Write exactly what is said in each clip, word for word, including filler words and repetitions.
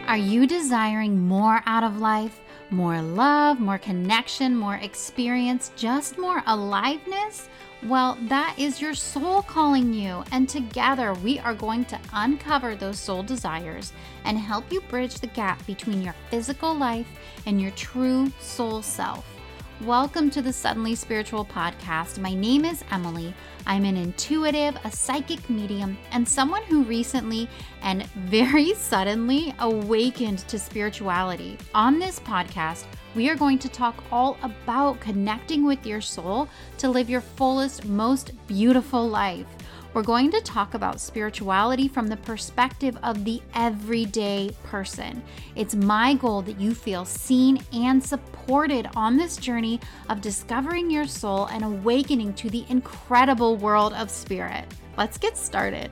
Are you desiring more out of life? More love, more connection, more experience, just more aliveness? Well, that is your soul calling you, and together we are going to uncover those soul desires and help you bridge the gap between your physical life and your true soul self. Welcome to the Suddenly Spiritual Podcast. My name is Emily. I'm an intuitive, a psychic medium, and someone who recently and very suddenly awakened to spirituality. On this podcast, we are going to talk all about connecting with your soul to live your fullest, most beautiful life. We're going to talk about spirituality from the perspective of the everyday person. It's my goal that you feel seen and supported on this journey of discovering your soul and awakening to the incredible world of spirit. Let's get started.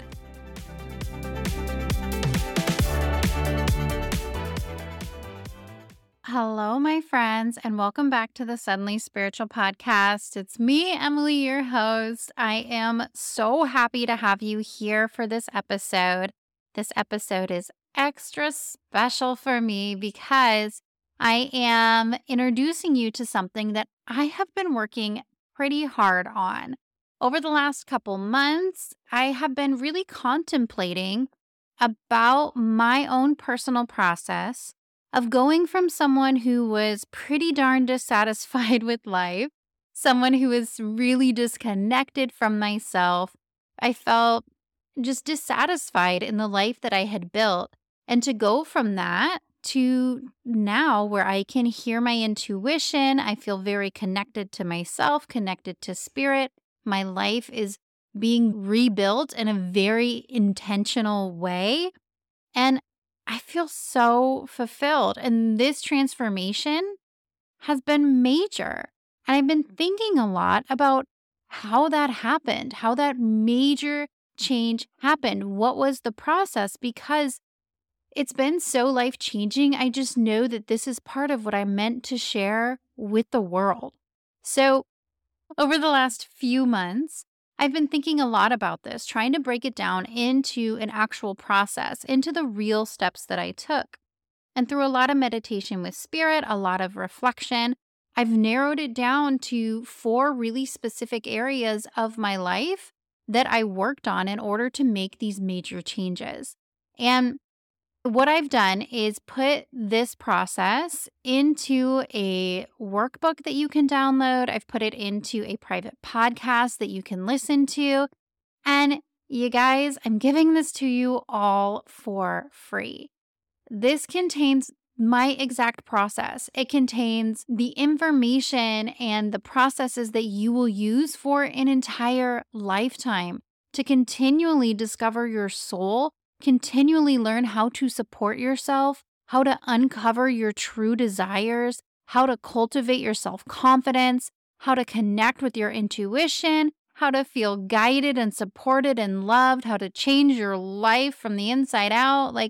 Hello, my friends, and welcome back to the Suddenly Spiritual Podcast. It's me, Emily, your host. I am so happy to have you here for this episode. This episode is extra special for me because I am introducing you to something that I have been working pretty hard on. Over the last couple months, I have been really contemplating about my own personal process of going from someone who was pretty darn dissatisfied with life, someone who was really disconnected from myself. I felt just dissatisfied in the life that I had built. And to go from that to now where I can hear my intuition, I feel very connected to myself, connected to spirit. My life is being rebuilt in a very intentional way. And I feel so fulfilled, and this transformation has been major. And I've been thinking a lot about how that happened, how that major change happened. What was the process? Because it's been so life-changing. I just know that this is part of what I'm meant to share with the world. So over the last few months, I've been thinking a lot about this, trying to break it down into an actual process, into the real steps that I took. And through a lot of meditation with spirit, a lot of reflection, I've narrowed it down to four really specific areas of my life that I worked on in order to make these major changes. And what I've done is put this process into a workbook that you can download. I've put it into a private podcast that you can listen to. And you guys, I'm giving this to you all for free. This contains my exact process. It contains the information and the processes that you will use for an entire lifetime to continually discover your soul, continually learn how to support yourself, how to uncover your true desires, how to cultivate your self-confidence, how to connect with your intuition, how to feel guided and supported and loved, how to change your life from the inside out. Like,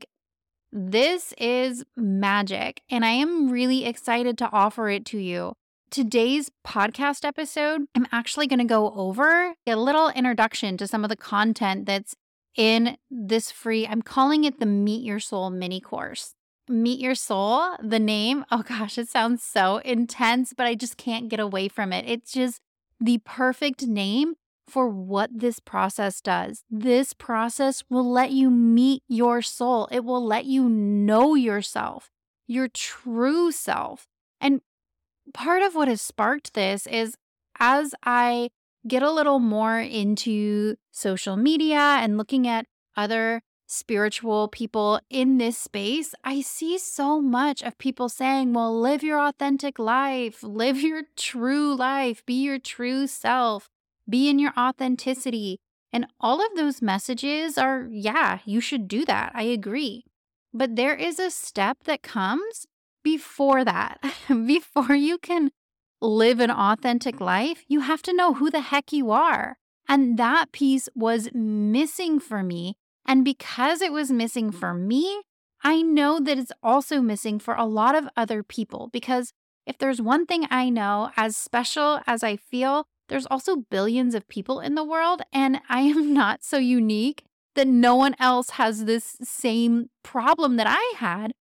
this is magic, and I am really excited to offer it to you. Today's podcast episode, I'm actually going to go over a little introduction to some of the content that's in this free, I'm calling it the Meet Your Soul mini course. Meet Your Soul, the name, oh gosh, it sounds so intense, but I just can't get away from it. It's just the perfect name for what this process does. This process will let you meet your soul. It will let you know yourself, your true self. And part of what has sparked this is as I get a little more into social media and looking at other spiritual people in this space, I see so much of people saying, well, live your authentic life, live your true life, be your true self, be in your authenticity. And all of those messages are, yeah, you should do that. I agree. But there is a step that comes before that. Before you can live an authentic life, you have to know who the heck you are. And that piece was missing for me. And because it was missing for me, I know that it's also missing for a lot of other people. Because if there's one thing I know, as special as I feel, there's also billions of people in the world. And I am not so unique that no one else has this same problem that I had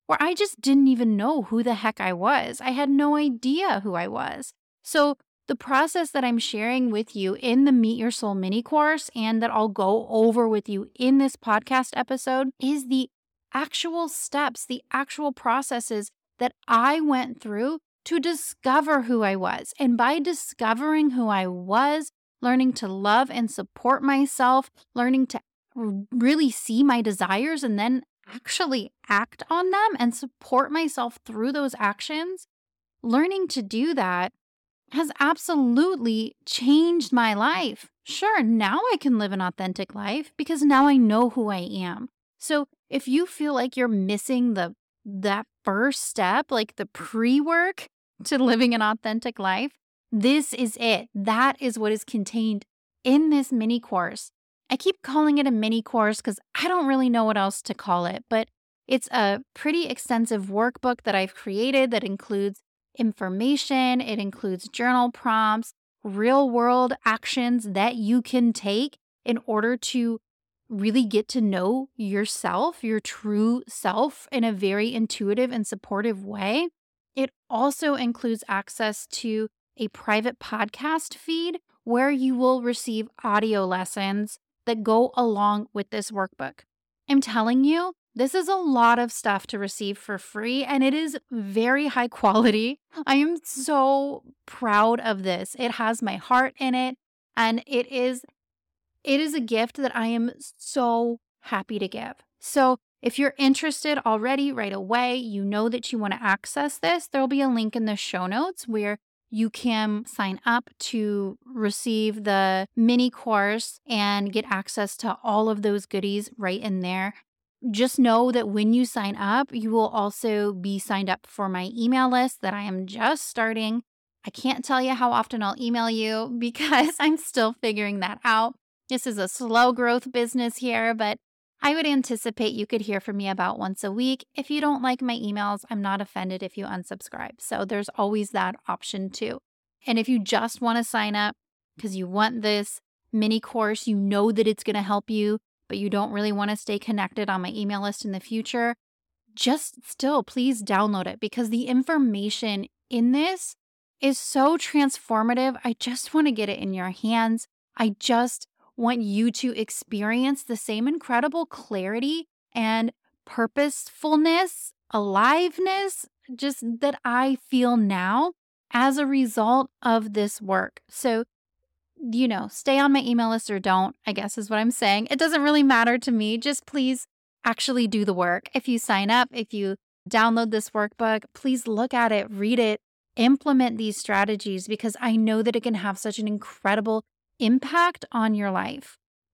where I just didn't even know who the heck I was. I had no idea who I was. So the process that I'm sharing with you in the Meet Your Soul mini course and that I'll go over with you in this podcast episode is the actual steps, the actual processes that I went through to discover who I was. And by discovering who I was, learning to love and support myself, learning to really see my desires and then actually act on them and support myself through those actions, learning to do that has absolutely changed my life. Sure, now I can live an authentic life because now I know who I am. So if you feel like you're missing the that first step, like the pre-work to living an authentic life, this is it. That is what is contained in this mini course. I keep calling it a mini course because I don't really know what else to call it, but it's a pretty extensive workbook that I've created that includes information, it includes journal prompts, real world actions that you can take in order to really get to know yourself, your true self, in a very intuitive and supportive way. It also includes access to a private podcast feed where you will receive audio lessons that go along with this workbook. I'm telling you, this is a lot of stuff to receive for free, and it is very high quality. I am so proud of this. It has my heart in it, and it is it is a gift that I am so happy to give. So if you're interested already right away, you know that you want to access this, there'll be a link in the show notes where you can sign up to receive the mini course and get access to all of those goodies right in there. Just know that when you sign up, you will also be signed up for my email list that I am just starting. I can't tell you how often I'll email you because I'm still figuring that out. This is a slow growth business here, but I would anticipate you could hear from me about once a week. If you don't like my emails, I'm not offended if you unsubscribe. So there's always that option too. And if you just want to sign up because you want this mini course, you know that it's going to help you, but you don't really want to stay connected on my email list in the future, just still please download it because the information in this is so transformative. I just want to get it in your hands. I just want you to experience the same incredible clarity and purposefulness, aliveness, just that I feel now as a result of this work. So, you know, stay on my email list or don't, I guess is what I'm saying. It doesn't really matter to me. Just please actually do the work. If you sign up, if you download this workbook, please look at it, read it, implement these strategies because I know that it can have such an incredible impact on your life.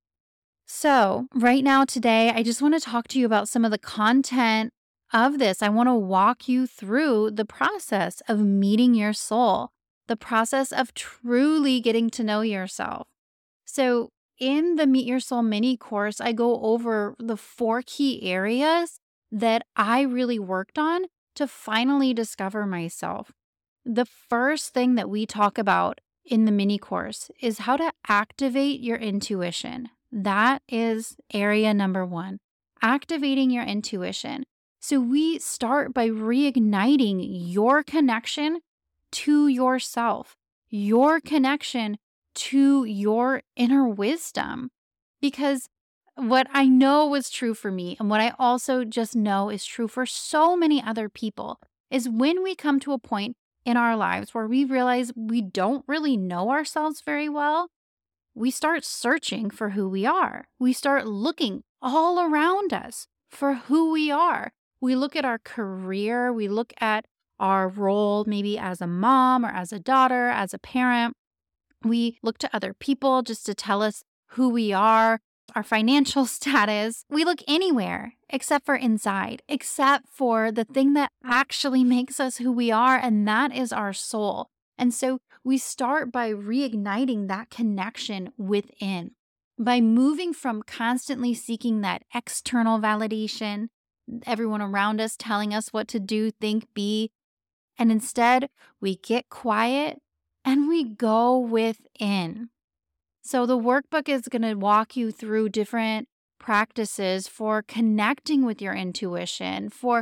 So right now today, I just want to talk to you about some of the content of this. I want to walk you through the process of meeting your soul, the process of truly getting to know yourself. So in the Meet Your Soul mini course, I go over the four key areas that I really worked on to finally discover myself. The first thing that we talk about in the mini course is how to activate your intuition. That is area number one, activating your intuition. So we start by reigniting your connection to yourself, your connection to your inner wisdom. Because what I know was true for me, and what I also just know is true for so many other people, is when we come to a point in our lives where we realize we don't really know ourselves very well, we start searching for who we are. We start looking all around us for who we are. We look at our career, we look at our role maybe as a mom or as a daughter, as a parent. We look to other people just to tell us who we are, our financial status. We look anywhere except for inside, except for the thing that actually makes us who we are, and that is our soul. And so we start by reigniting that connection within, by moving from constantly seeking that external validation, everyone around us telling us what to do, think, be, and instead we get quiet and we go within. So the workbook is going to walk you through different practices for connecting with your intuition, for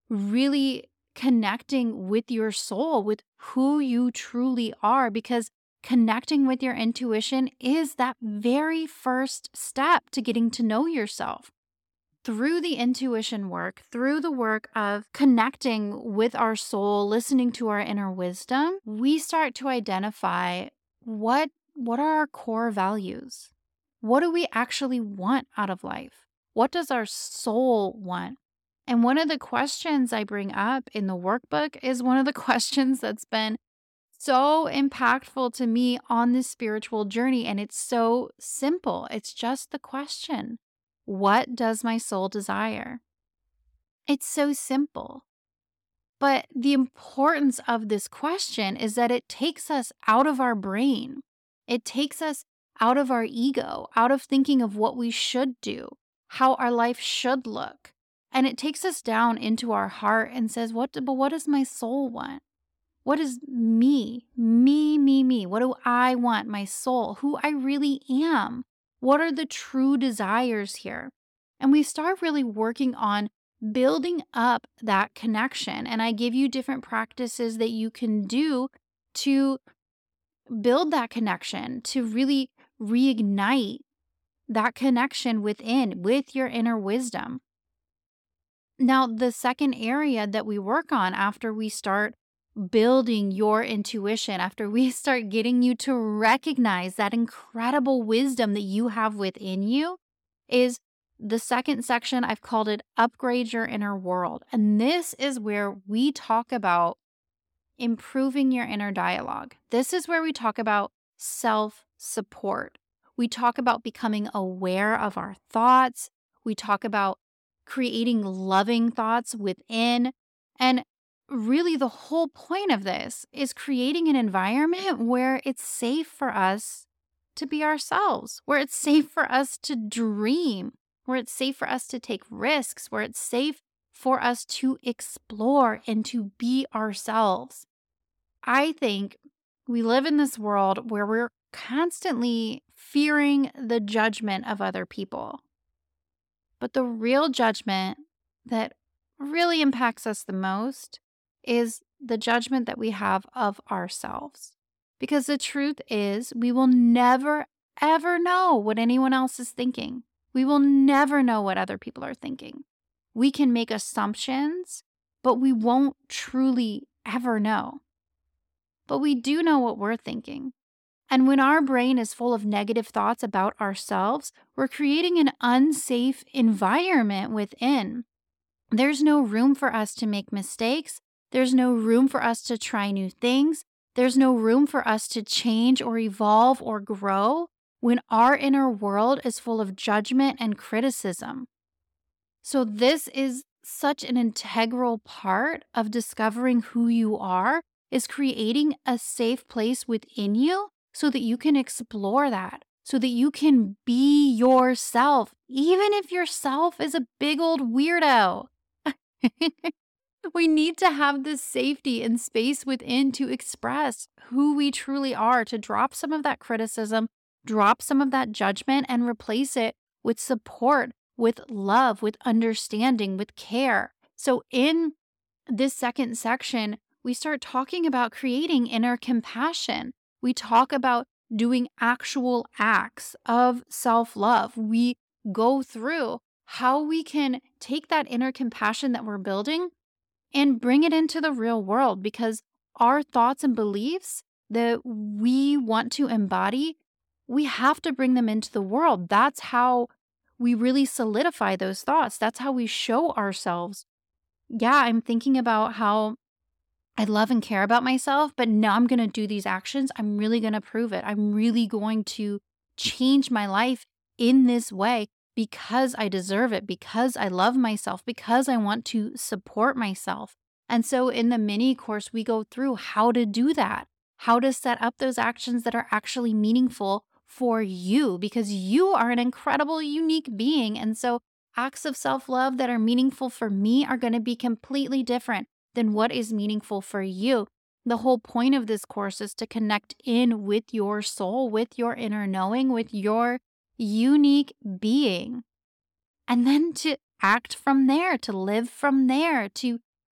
really connecting with your soul, with who you truly are, because connecting with your intuition is that very first step to getting to know yourself. Through the intuition work, through the work of connecting with our soul, listening to our inner wisdom, we start to identify what, what are our core values? What do we actually want out of life? What does our soul want? And one of the questions I bring up in the workbook is one of the questions that's been so impactful to me on this spiritual journey. And it's so simple. It's just the question, what does my soul desire? It's so simple. But the importance of this question is that it takes us out of our brain. It takes us out of our ego, out of thinking of what we should do, how our life should look. And it takes us down into our heart and says, what, but what does my soul want? What is me? Me, me, me. What do I want? My soul, who I really am. What are the true desires here? And we start really working on building up that connection. And I give you different practices that you can do to build that connection, to really reignite that connection within, with your inner wisdom. Now, the second area that we work on after we start building your intuition, after we start getting you to recognize that incredible wisdom that you have within you, is the second section. I've called it Upgrade Your Inner World. And this is where we talk about improving your inner dialogue. This is where we talk about self-support. We talk about becoming aware of our thoughts. We talk about creating loving thoughts within. And really, the whole point of this is creating an environment where it's safe for us to be ourselves, where it's safe for us to dream, where it's safe for us to take risks, where it's safe for us to explore and to be ourselves. I think we live in this world where we're constantly fearing the judgment of other people. But the real judgment that really impacts us the most is the judgment that we have of ourselves. Because the truth is, we will never, ever know what anyone else is thinking. We will never know what other people are thinking. We can make assumptions, but we won't truly ever know. But we do know what we're thinking. And when our brain is full of negative thoughts about ourselves, we're creating an unsafe environment within. There's no room for us to make mistakes. There's no room for us to try new things. There's no room for us to change or evolve or grow when our inner world is full of judgment and criticism. So this is such an integral part of discovering who you are, is creating a safe place within you so that you can explore that, so that you can be yourself, even if yourself is a big old weirdo. We need to have this safety and space within to express who we truly are, to drop some of that criticism, drop some of that judgment, and replace it with support, with love, with understanding, with care. So in this second section, we start talking about creating inner compassion. We talk about doing actual acts of self-love. We go through how we can take that inner compassion that we're building and bring it into the real world, because our thoughts and beliefs that we want to embody, we have to bring them into the world. That's how we really solidify those thoughts. That's how we show ourselves. Yeah, I'm thinking about how I love and care about myself, but now I'm going to do these actions. I'm really going to prove it. I'm really going to change my life in this way because I deserve it, because I love myself, because I want to support myself. And so in the mini course, we go through how to do that, how to set up those actions that are actually meaningful for you, because you are an incredible, unique being. And so acts of self-love that are meaningful for me are going to be completely different than what is meaningful for you. The whole point of this course is to connect in with your soul, with your inner knowing, with your unique being, and then to act from there, to live from there, to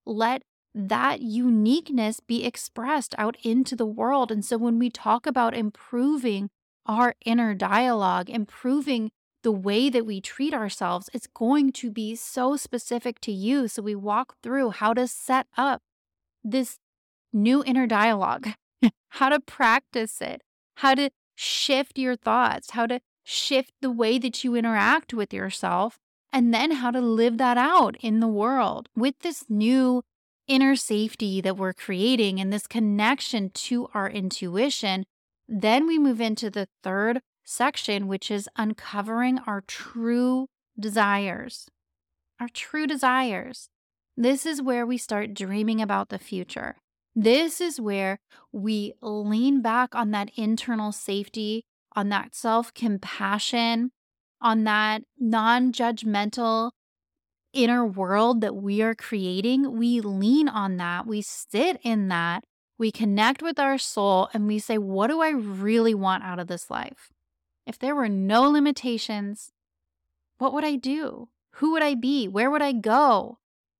let that uniqueness be expressed out into the world. And so when we talk about improving our inner dialogue, improving the way that we treat ourselves, it's going to be so specific to you. So we walk through how to set up this new inner dialogue, how to practice it, how to shift your thoughts, how to shift the way that you interact with yourself, and then how to live that out in the world with this new inner safety that we're creating and this connection to our intuition. Then we move into the third section, which is uncovering our true desires. Our true desires. This is where we start dreaming about the future. This is where we lean back on that internal safety, on that self-compassion, on that non-judgmental inner world that we are creating. We lean on that. We sit in that. We connect with our soul and we say, what do I really want out of this life? If there were no limitations, what would I do? Who would I be? Where would I go?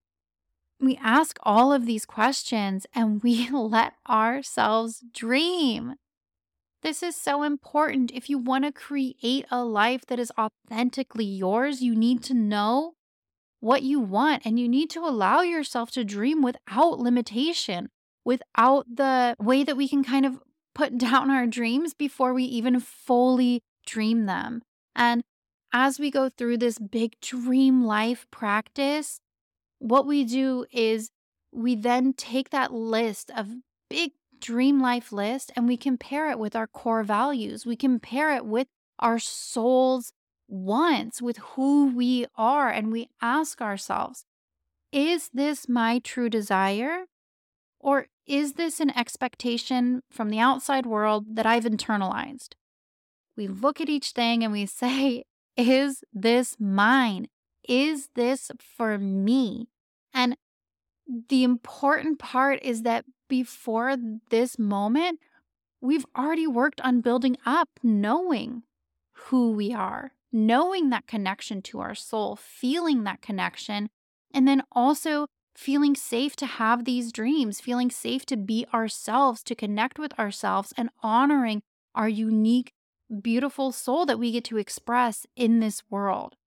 We ask all of these questions and we let ourselves dream. This is so important. If you want to create a life that is authentically yours, you need to know what you want and you need to allow yourself to dream without limitation, without the way that we can kind of put down our dreams before we even fully dream them. And as we go through this big dream life practice, what we do is we then take that list of big dream life list and we compare it with our core values. We compare it with our soul's wants, with who we are, and we ask ourselves, is this my true desire? Or is this an expectation from the outside world that I've internalized? We look at each thing and we say, is this mine? Is this for me? And the important part is that before this moment, we've already worked on building up knowing who we are, knowing that connection to our soul, feeling that connection, and then also feeling safe to have these dreams, feeling safe to be ourselves, to connect with ourselves, and honoring our unique, beautiful soul that we get to express in this world.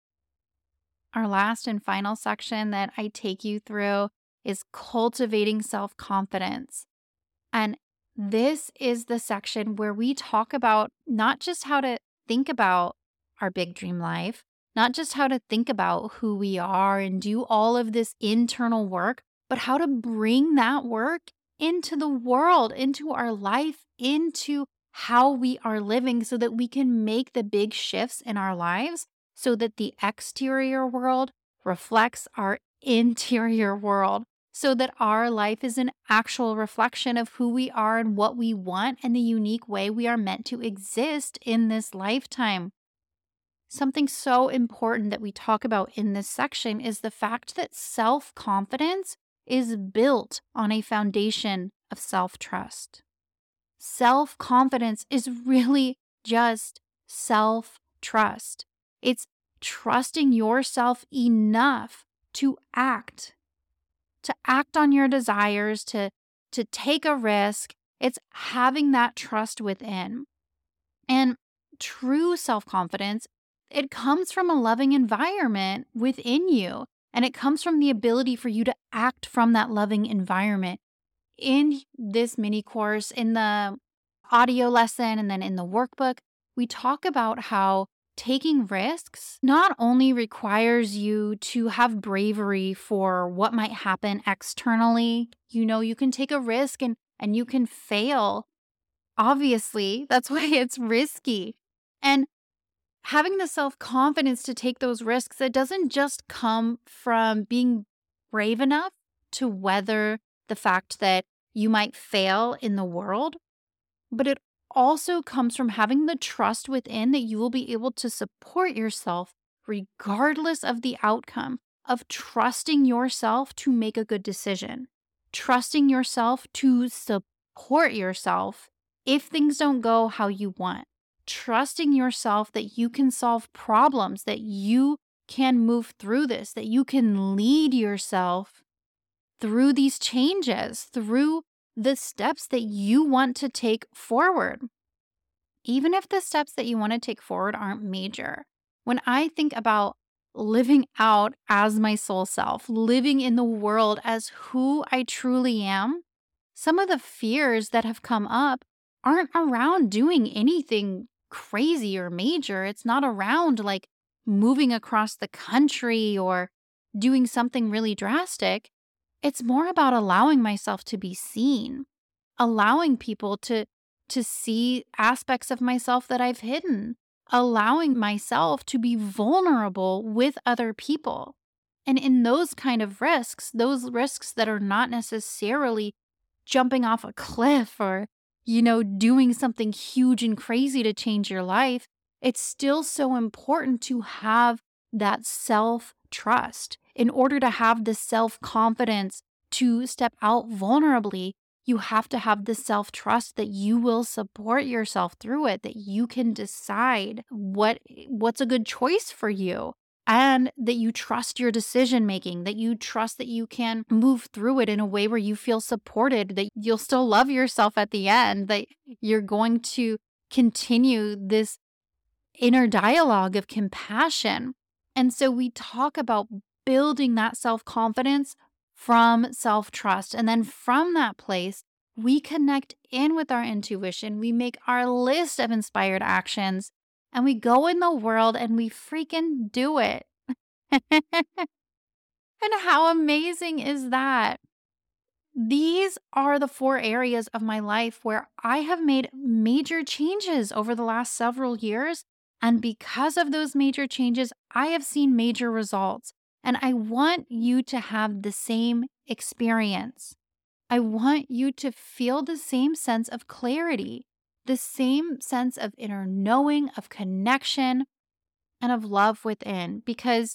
Our last and final section that I take you through is cultivating self-confidence. And this is the section where we talk about not just how to think about our big dream life, not just how to think about who we are and do all of this internal work, but how to bring that work into the world, into our life, into how we are living so that we can make the big shifts in our lives so that the exterior world reflects our interior world, so that our life is an actual reflection of who we are and what we want and the unique way we are meant to exist in this lifetime. Something so important that we talk about in this section is the fact that self-confidence is built on a foundation of self-trust. Self-confidence is really just self-trust. It's trusting yourself enough to act, to act on your desires, to, to take a risk. It's having that trust within. And true self-confidence, it comes from a loving environment within you. And it comes from the ability for you to act from that loving environment. In this mini course, in the audio lesson, and then in the workbook, we talk about how taking risks not only requires you to have bravery for what might happen externally. You know, you can take a risk and, and you can fail. Obviously, that's why it's risky. And having the self-confidence to take those risks, it doesn't just come from being brave enough to weather the fact that you might fail in the world, but it also comes from having the trust within that you will be able to support yourself regardless of the outcome, of trusting yourself to make a good decision, trusting yourself to support yourself if things don't go how you want, trusting yourself that you can solve problems, that you can move through this, that you can lead yourself through these changes, through the steps that you want to take forward. Even if the steps that you want to take forward aren't major. When I think about living out as my soul self, living in the world as who I truly am, some of the fears that have come up aren't around doing anything crazy or major. It's not around like moving across the country or doing something really drastic. It's more about allowing myself to be seen, allowing people to, to see aspects of myself that I've hidden, allowing myself to be vulnerable with other people. And in those kind of risks, those risks that are not necessarily jumping off a cliff or, you know, doing something huge and crazy to change your life, it's still so important to have that self-trust. In order to have the self-confidence to step out vulnerably, you have to have the self-trust that you will support yourself through it, that you can decide what what's a good choice for you, and that you trust your decision making, that you trust that you can move through it in a way where you feel supported, that you'll still love yourself at the end, that you're going to continue this inner dialogue of compassion. And so we talk about building that self-confidence from self-trust. And then from that place, we connect in with our intuition. We make our list of inspired actions and we go in the world and we freaking do it. And how amazing is that? These are the four areas of my life where I have made major changes over the last several years. And because of those major changes, I have seen major results. And I want you to have the same experience. I want you to feel the same sense of clarity, the same sense of inner knowing, of connection, and of love within. Because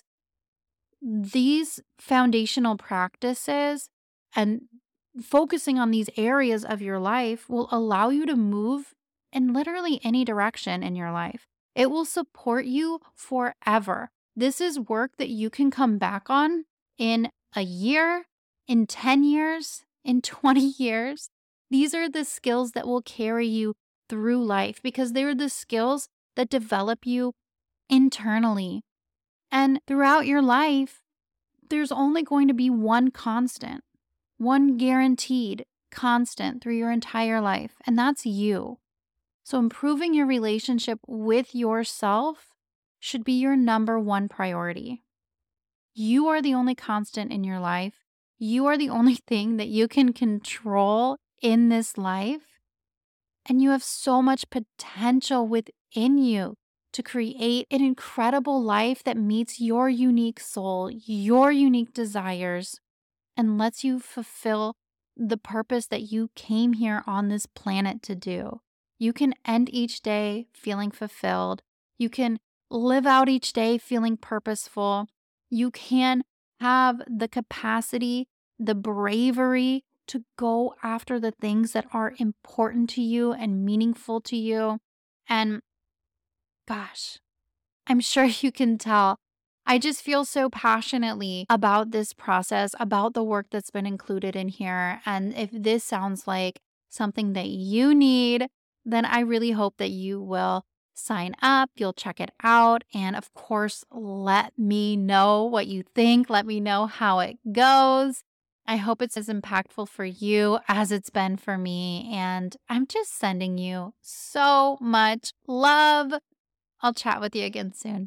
these foundational practices and focusing on these areas of your life will allow you to move in literally any direction in your life. It will support you forever. This is work that you can come back on in a year, in ten years, in twenty years. These are the skills that will carry you through life because they're the skills that develop you internally. And throughout your life, there's only going to be one constant, one guaranteed constant through your entire life, and that's you. So improving your relationship with yourself should be your number one priority. You are the only constant in your life. You are the only thing that you can control in this life. And you have so much potential within you to create an incredible life that meets your unique soul, your unique desires, and lets you fulfill the purpose that you came here on this planet to do. You can end each day feeling fulfilled. You can live out each day feeling purposeful. You can have the capacity, the bravery to go after the things that are important to you and meaningful to you. And gosh, I'm sure you can tell, I just feel so passionately about this process, about the work that's been included in here. And if this sounds like something that you need, then I really hope that you will sign up, you'll check it out, and of course, let me know what you think. Let me know how it goes. I hope it's as impactful for you as it's been for me, and I'm just sending you so much love. I'll chat with you again soon.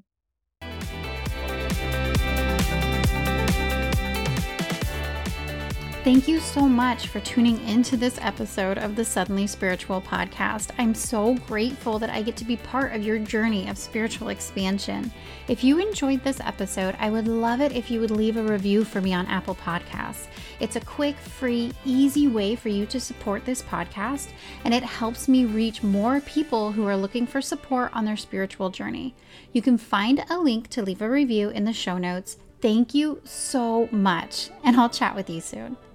Thank you so much for tuning into this episode of the Suddenly Spiritual podcast. I'm so grateful that I get to be part of your journey of spiritual expansion. If you enjoyed this episode, I would love it if you would leave a review for me on Apple Podcasts. It's a quick, free, easy way for you to support this podcast, and it helps me reach more people who are looking for support on their spiritual journey. You can find a link to leave a review in the show notes. Thank you so much, and I'll chat with you soon.